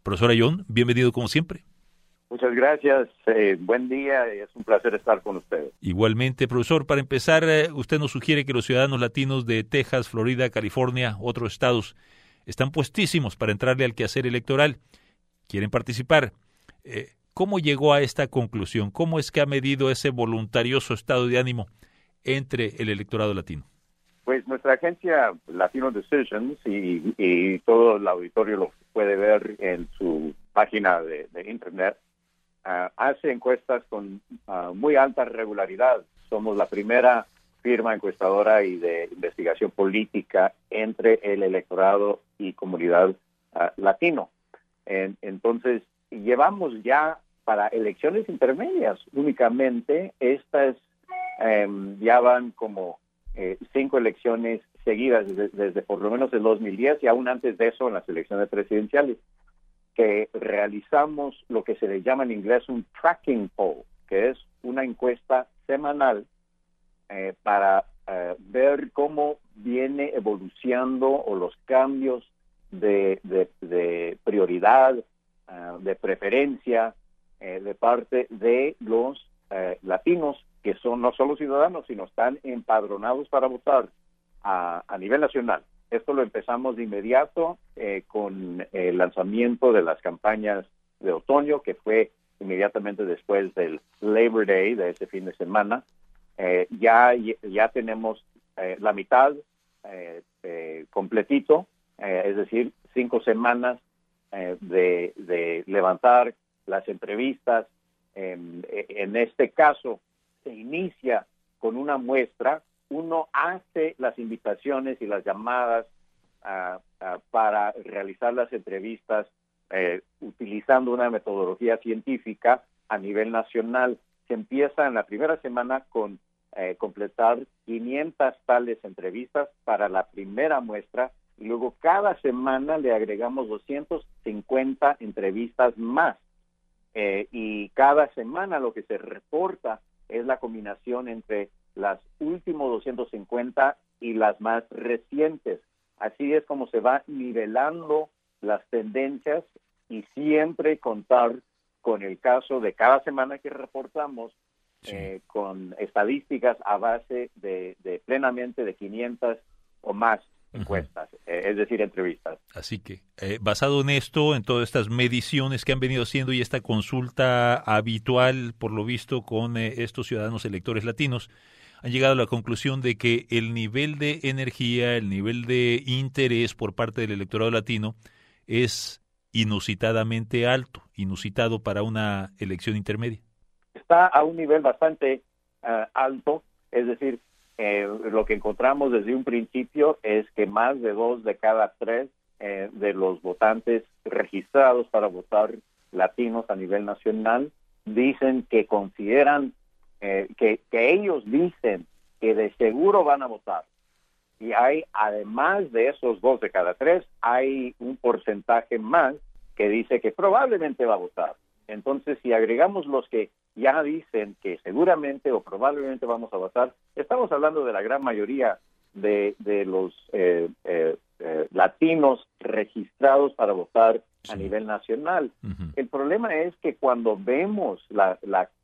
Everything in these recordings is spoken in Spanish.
Profesor Ayón, bienvenido como siempre. Muchas gracias, buen día, es un placer estar con ustedes. Igualmente, profesor, para empezar, usted nos sugiere que los ciudadanos latinos de Texas, Florida, California, otros estados, están puestísimos para entrarle al quehacer electoral, quieren participar. ¿Cómo llegó a esta conclusión? ¿Cómo es que ha medido ese voluntarioso estado de ánimo entre el electorado latino? Pues nuestra agencia Latino Decisions y todo el auditorio lo puede ver en su página de internet, hace encuestas con muy alta regularidad. Somos la primera firma encuestadora y de investigación política entre el electorado y comunidad latino. Entonces, llevamos ya para elecciones intermedias únicamente, estas ya van como 5 elecciones seguidas desde por lo menos el 2010 y aún antes de eso en las elecciones presidenciales, que realizamos lo que se le llama en inglés un tracking poll, que es una encuesta semanal para ver cómo viene evolucionando o los cambios de prioridad, de preferencia de parte de los latinos que son no solo ciudadanos, sino están empadronados para votar a nivel nacional. Esto lo empezamos de inmediato con el lanzamiento de las campañas de otoño, que fue inmediatamente después del Labor Day, de ese fin de semana. Ya tenemos la mitad completito, es decir, 5 semanas de levantar las entrevistas. En este caso, se inicia con una muestra. Uno hace las invitaciones y las llamadas para realizar las entrevistas utilizando una metodología científica a nivel nacional. Se empieza en la primera semana con completar 500 tales entrevistas para la primera muestra y luego cada semana le agregamos 250 entrevistas más. Y cada semana lo que se reporta es la combinación entre las últimos 250 y las más recientes. Así es como se va nivelando las tendencias y siempre contar con el caso de cada semana que reportamos, sí, con estadísticas a base de plenamente de 500 o más encuestas, es decir, entrevistas. Así que, basado en esto, en todas estas mediciones que han venido haciendo y esta consulta habitual, por lo visto, con estos ciudadanos electores latinos, han llegado a la conclusión de que el nivel de energía, el nivel de interés por parte del electorado latino es inusitadamente alto, inusitado para una elección intermedia. Está a un nivel bastante alto, es decir, lo que encontramos desde un principio es que más de 2 de cada 3 de los votantes registrados para votar latinos a nivel nacional dicen que consideran que ellos dicen que de seguro van a votar. Y hay, además de esos 2 de cada 3, hay un porcentaje más que dice que probablemente va a votar. Entonces, si agregamos los que ya dicen que seguramente o probablemente vamos a votar, estamos hablando de la gran mayoría de los latinos registrados para votar a nivel nacional. Uh-huh. El problema es que cuando vemos la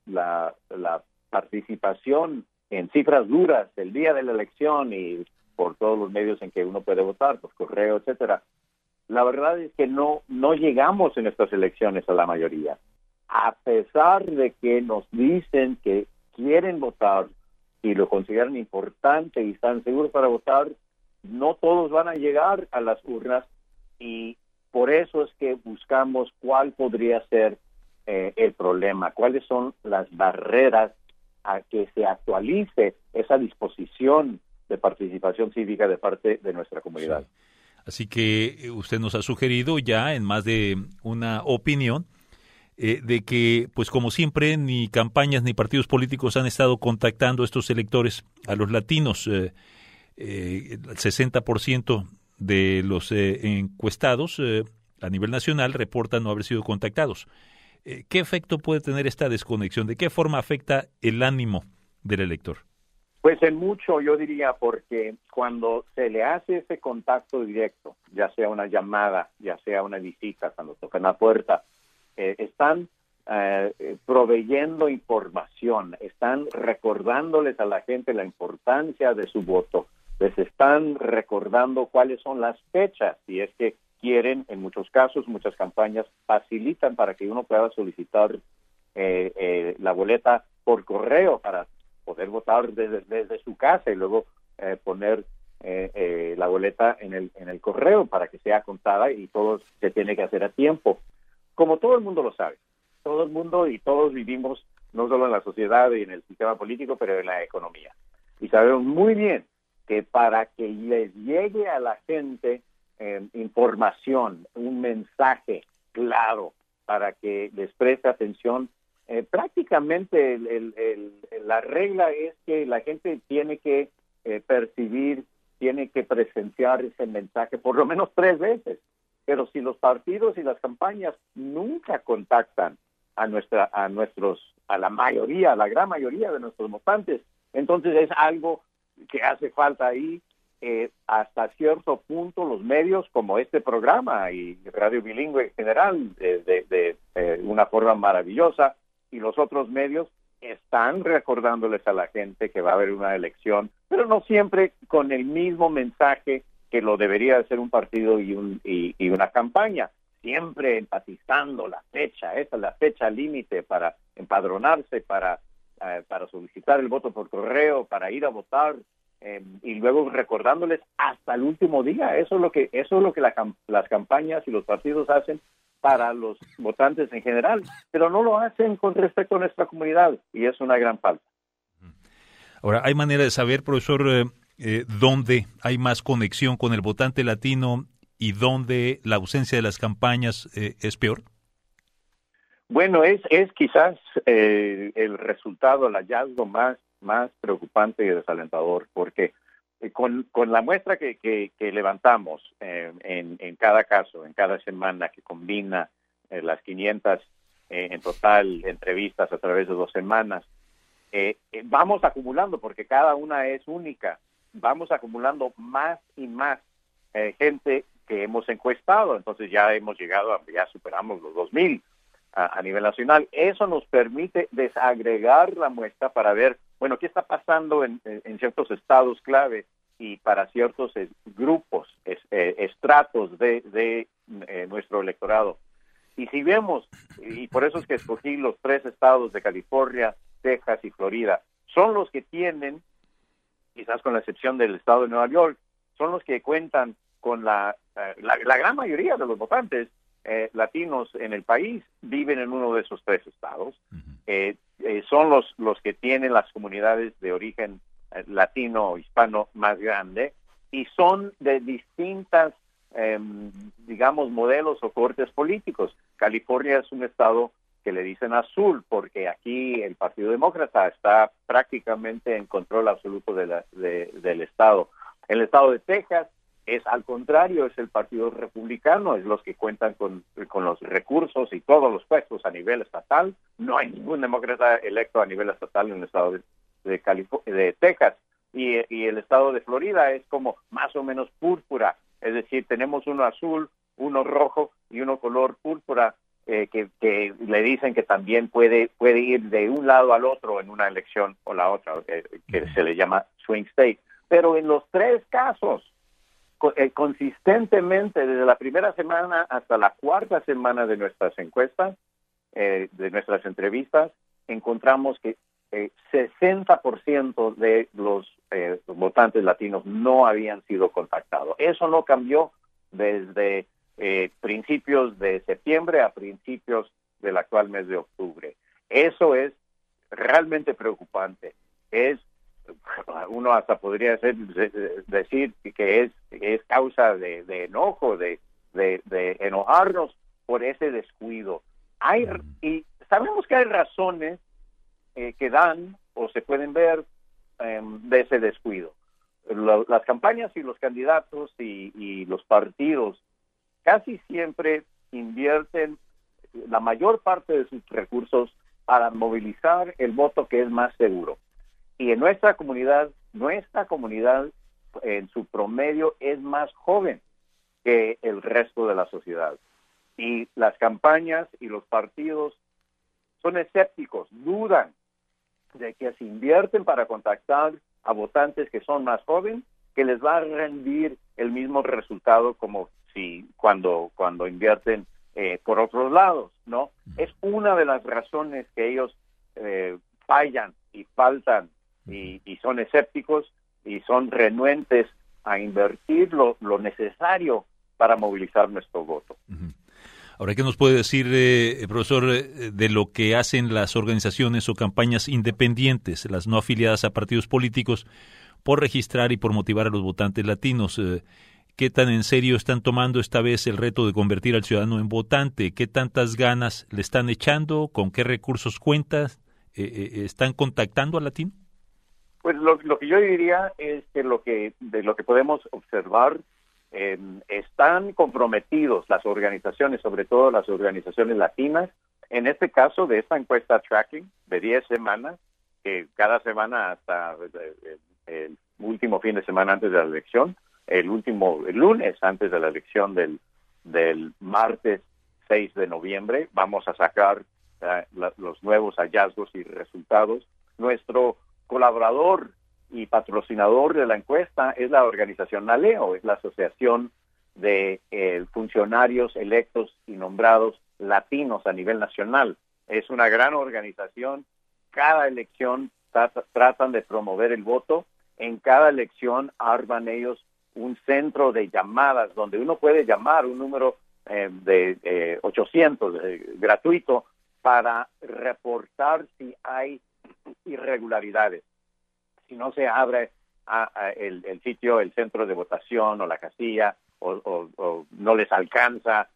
participación en cifras duras el día de la elección y por todos los medios en que uno puede votar, por correo, etcétera, la verdad es que no llegamos en estas elecciones a la mayoría. A pesar de que nos dicen que quieren votar y lo consideran importante y están seguros para votar, no todos van a llegar a las urnas y por eso es que buscamos cuál podría ser el problema, cuáles son las barreras a que se actualice esa disposición de participación cívica de parte de nuestra comunidad. Sí. Así que usted nos ha sugerido ya en más de una opinión de que, pues como siempre, ni campañas ni partidos políticos han estado contactando a estos electores, a los latinos. El 60% de los encuestados a nivel nacional reportan no haber sido contactados. ¿Qué efecto puede tener esta desconexión? ¿De qué forma afecta el ánimo del elector? Pues en mucho, yo diría, porque cuando se le hace ese contacto directo, ya sea una llamada, ya sea una visita, cuando tocan la puerta, están proveyendo información, están recordándoles a la gente la importancia de su voto, les están recordando cuáles son las fechas, si es que quieren, en muchos casos, muchas campañas facilitan para que uno pueda solicitar la boleta por correo para poder votar desde su casa y luego poner la boleta en el correo para que sea contada, y todo se tiene que hacer a tiempo. Como todo el mundo lo sabe, todo el mundo y todos vivimos no solo en la sociedad y en el sistema político, pero en la economía. Y sabemos muy bien que para que les llegue a la gente información, un mensaje claro, para que les preste atención, prácticamente la regla es que la gente tiene que percibir, tiene que presenciar ese mensaje por lo menos 3 veces. Pero si los partidos y las campañas nunca contactan a la mayoría, a la gran mayoría de nuestros votantes, entonces es algo que hace falta ahí. Hasta cierto punto los medios como este programa y Radio Bilingüe en general de una forma maravillosa, y los otros medios están recordándoles a la gente que va a haber una elección, pero no siempre con el mismo mensaje que lo debería de ser un partido y una campaña, siempre enfatizando la fecha, esa es la fecha límite para empadronarse, para solicitar el voto por correo, para ir a votar, y luego recordándoles hasta el último día. Eso es lo que las campañas y los partidos hacen para los votantes en general, pero no lo hacen con respecto a nuestra comunidad, y es una gran falta. Ahora, ¿hay manera de saber, profesor, dónde hay más conexión con el votante latino y dónde la ausencia de las campañas es peor? Bueno, es quizás el resultado, el hallazgo más preocupante y desalentador, porque con la muestra que levantamos en cada caso, en cada semana, que combina las 500 en total entrevistas a través de 2 semanas, vamos acumulando, porque cada una es única, vamos acumulando más y más gente que hemos encuestado. Entonces ya superamos los 2,000 a nivel nacional. Eso nos permite desagregar la muestra para ver, bueno, qué está pasando en ciertos estados clave y para ciertos grupos, estratos de nuestro electorado. Y si vemos, y por eso es que escogí los 3 estados de California, Texas y Florida, son los que tienen, quizás con la excepción del estado de Nueva York, son los que cuentan con la gran mayoría de los votantes latinos en el país viven en uno de esos 3 estados. Son los que tienen las comunidades de origen latino o hispano más grande, y son de distintas, digamos, modelos o cortes políticos. California es un estado que le dicen azul, porque aquí el Partido Demócrata está prácticamente en control absoluto del estado. El estado de Texas es al contrario, es el Partido Republicano, es los que cuentan con los recursos y todos los puestos a nivel estatal. No hay ningún demócrata electo a nivel estatal en el estado de Texas. Y el estado de Florida es como más o menos púrpura, es decir, tenemos uno azul, uno rojo y uno color púrpura, que le dicen que también puede ir de un lado al otro en una elección o la otra, que se le llama swing state. Pero en los 3 casos, consistentemente desde la primera semana hasta la 4ª semana de nuestras encuestas, de nuestras entrevistas, encontramos que 60% de los votantes latinos no habían sido contactados. Eso no cambió desde principios de septiembre a principios del actual mes de octubre. Eso es realmente preocupante. Uno hasta podría decir que es causa de enojo, de enojarnos por ese descuido. Y sabemos que hay razones que dan o se pueden ver de ese descuido. Las campañas y los candidatos y los partidos casi siempre invierten la mayor parte de sus recursos para movilizar el voto que es más seguro. Y en nuestra comunidad nuestra comunidad en su promedio es más joven que el resto de la sociedad. Y las campañas y los partidos son escépticos, dudan de que si invierten para contactar a votantes que son más jóvenes, que les va a rendir el mismo resultado como si cuando invierten por otros lados, ¿no? Es una de las razones que ellos fallan y faltan y son escépticos y son renuentes a invertir lo necesario para movilizar nuestro voto. Ahora, ¿qué nos puede decir, profesor, de lo que hacen las organizaciones o campañas independientes, las no afiliadas a partidos políticos, por registrar y por motivar a los votantes latinos? ¿Qué tan en serio están tomando esta vez el reto de convertir al ciudadano en votante? ¿Qué tantas ganas le están echando? ¿Con qué recursos cuentan? ¿Están contactando al latino? Pues lo que yo diría es que de lo que podemos observar, están comprometidos las organizaciones, sobre todo las organizaciones latinas, en este caso de esta encuesta tracking de 10 semanas, que cada semana hasta el último fin de semana antes de la elección, el lunes antes de la elección del martes 6 de noviembre, vamos a sacar los nuevos hallazgos y resultados. Nuestro colaborador y patrocinador de la encuesta es la organización NALEO, es la Asociación de Funcionarios Electos y Nombrados Latinos a nivel nacional. Es una gran organización. Cada elección tratan de promover el voto. En cada elección arman ellos un centro de llamadas donde uno puede llamar un número de 800 gratuito para reportar si hay irregularidades. Si no se abre el sitio, el centro de votación o la casilla, o no les alcanza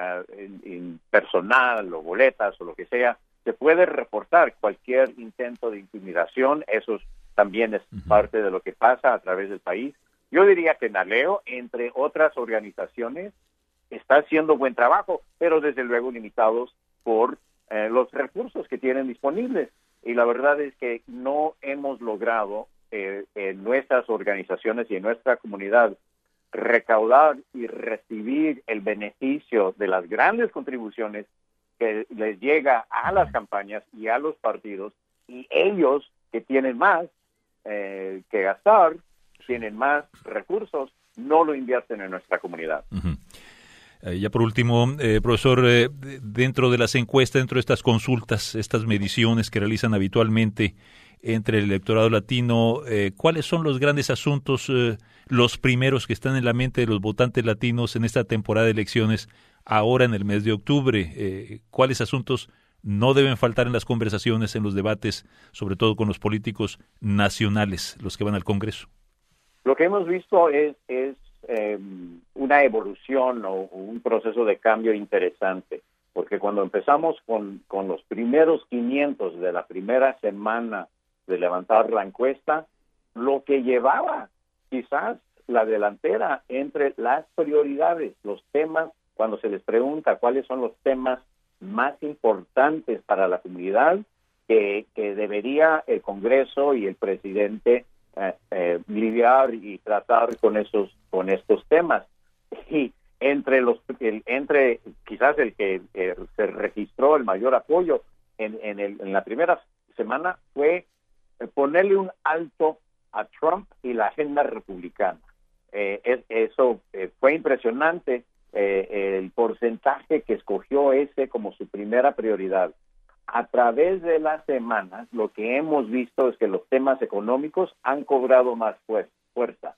en personal o boletas o lo que sea, se puede reportar cualquier intento de intimidación. Eso también es parte de lo que pasa a través del país. Yo diría que NALEO, entre otras organizaciones, está haciendo buen trabajo, pero desde luego limitados por los recursos que tienen disponibles. Y la verdad es que no hemos logrado en nuestras organizaciones y en nuestra comunidad recaudar y recibir el beneficio de las grandes contribuciones que les llega a las campañas y a los partidos, y ellos que tienen más que gastar, tienen más recursos, no lo invierten en nuestra comunidad. Ya por último, profesor, dentro de las encuestas, dentro de estas consultas, estas mediciones que realizan habitualmente entre el electorado latino, ¿cuáles son los grandes asuntos, los primeros que están en la mente de los votantes latinos en esta temporada de elecciones, ahora en el mes de octubre? ¿Cuáles asuntos no deben faltar en las conversaciones, en los debates, sobre todo con los políticos nacionales, los que van al Congreso? Lo que hemos visto es una evolución o un proceso de cambio interesante, porque cuando empezamos con los primeros 500 de la primera semana de levantar la encuesta, lo que llevaba quizás la delantera entre las prioridades, los temas, cuando se les pregunta cuáles son los temas más importantes para la comunidad que debería el Congreso y el presidente lidiar y tratar con estos temas. Y entre quizás el que se registró el mayor apoyo en la primera semana fue ponerle un alto a Trump y la agenda republicana. Eso fue impresionante, el porcentaje que escogió ese como su primera prioridad. A través de las semanas, lo que hemos visto es que los temas económicos han cobrado más fuerza.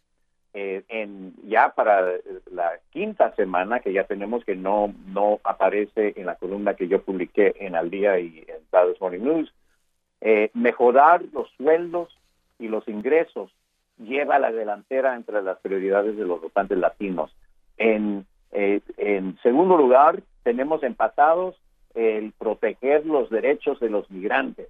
Ya para la quinta semana, que ya tenemos, que no aparece en la columna que yo publiqué en Al Día y en Dallas Morning News, mejorar los sueldos y los ingresos lleva a la delantera entre las prioridades de los votantes latinos. En segundo lugar, tenemos empatados el proteger los derechos de los migrantes,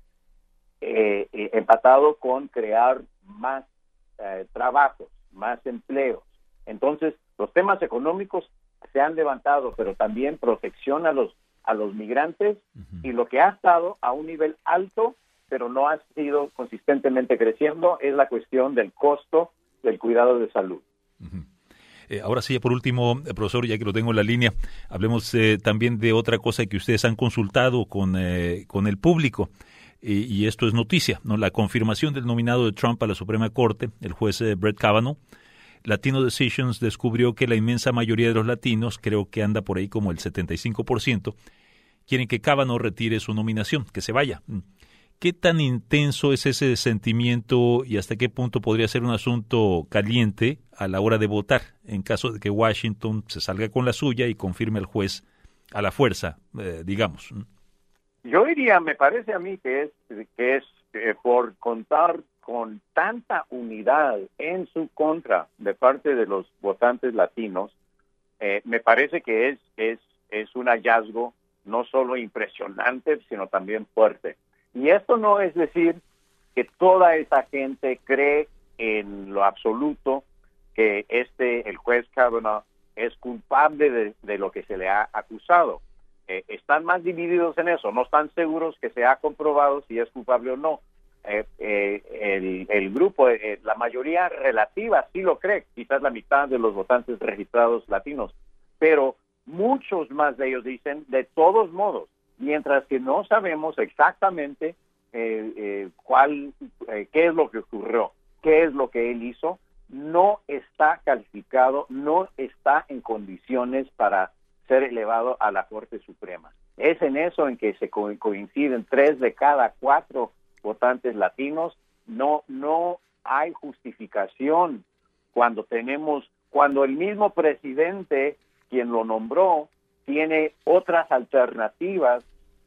empatado con crear más trabajos, más empleos. Entonces, los temas económicos se han levantado, pero también protección a los migrantes, y lo que ha estado a un nivel alto pero no ha sido consistentemente creciendo, es la cuestión del costo del cuidado de salud. Uh-huh. Ahora sí, por último, profesor, ya que lo tengo en la línea, hablemos también de otra cosa que ustedes han consultado con el público, y esto es noticia, ¿no? La confirmación del nominado de Trump a la Suprema Corte, el juez Brett Kavanaugh. Latino Decisions descubrió que la inmensa mayoría de los latinos, creo que anda por ahí como el 75%, quieren que Kavanaugh retire su nominación, que se vaya. ¿Qué tan intenso es ese sentimiento y hasta qué punto podría ser un asunto caliente a la hora de votar en caso de que Washington se salga con la suya y confirme al juez a la fuerza, digamos? Yo diría, me parece a mí que es por contar con tanta unidad en su contra de parte de los votantes latinos, me parece que es un hallazgo no solo impresionante, sino también fuerte. Y esto no es decir que toda esa gente cree en lo absoluto que el juez Kavanaugh es culpable de lo que se le ha acusado. Están más divididos en eso, no están seguros que se ha comprobado si es culpable o no. El grupo, la mayoría relativa sí lo cree, quizás la mitad de los votantes registrados latinos, pero muchos más de ellos dicen, de todos modos, mientras que no sabemos exactamente qué es lo que ocurrió, qué es lo que él hizo, no está calificado, no está en condiciones para ser elevado a la Corte Suprema. Es en eso en que se coinciden 3 de cada 4 votantes latinos. No hay justificación cuando el mismo presidente, quien lo nombró, tiene otras alternativas.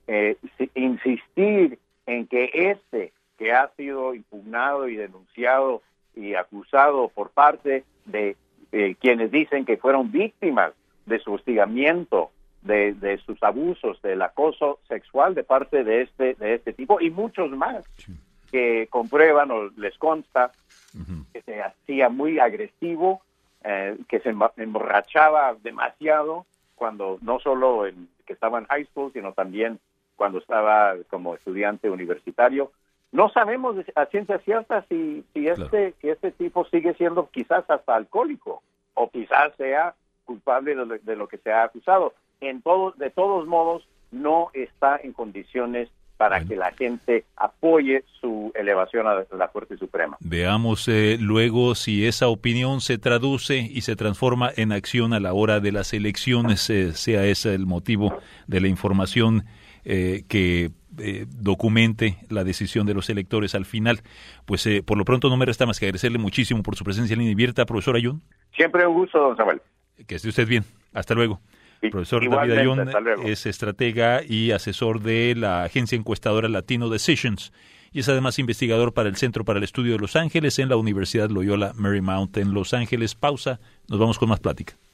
Insistir en que que ha sido impugnado y denunciado y acusado por parte de quienes dicen que fueron víctimas de su hostigamiento, de sus abusos, del acoso sexual de parte de este tipo y muchos más que comprueban o les consta que se hacía muy agresivo, que se emborrachaba demasiado cuando no solo que estaba en high school, sino también cuando estaba como estudiante universitario. No sabemos a ciencia cierta si este tipo sigue siendo quizás hasta alcohólico o quizás sea culpable de lo que se ha acusado. De todos modos, no está en condiciones para que la gente apoye su elevación a la Corte Suprema. Veamos luego si esa opinión se traduce y se transforma en acción a la hora de las elecciones, sea ese el motivo de la información que documente la decisión de los electores al final. Pues por lo pronto no me resta más que agradecerle muchísimo por su presencia en Línea Abierta, profesor Ayllón. Siempre un gusto, don Samuel. Que esté usted bien. Hasta luego. Profesor David Ayllón es estratega y asesor de la agencia encuestadora Latino Decisions y es además investigador para el Centro para el Estudio de Los Ángeles en la Universidad Loyola Marymount en Los Ángeles. Pausa, nos vamos con más plática.